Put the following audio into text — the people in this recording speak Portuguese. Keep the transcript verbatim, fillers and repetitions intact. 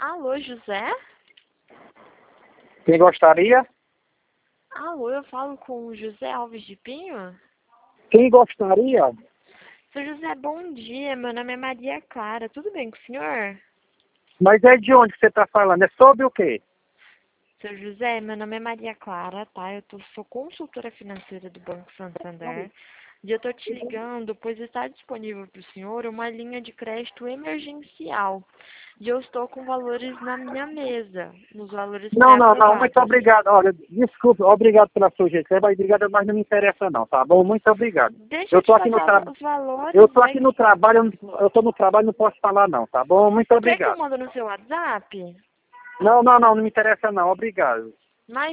Alô, José? Quem gostaria? Alô, eu falo com o José Alves de Pinho? Quem gostaria? Seu José, bom dia. Meu nome é Maria Clara. Tudo bem com o senhor? Mas é de onde você está falando? É sobre o quê? Seu José, meu nome é Maria Clara, tá? Eu tô, sou consultora financeira do Banco Santander. E eu tô te ligando, pois está disponível para o senhor uma linha de crédito emergencial. E eu estou com valores na minha mesa, nos valores Não, não, não, muito pré-aprovados. obrigado. Olha, desculpe, obrigado pela sugestão, mas obrigado, mas não me interessa não, tá bom? Muito obrigado. Deixa Eu eu te estou aqui no passar trabalho, os valores, eu estou vai. aqui no trabalho, eu não- eu estou no trabalho, não posso falar não, tá bom? Muito Quer que eu obrigado. mando no seu WhatsApp? Não, não, não, não me interessa não, obrigado. Mas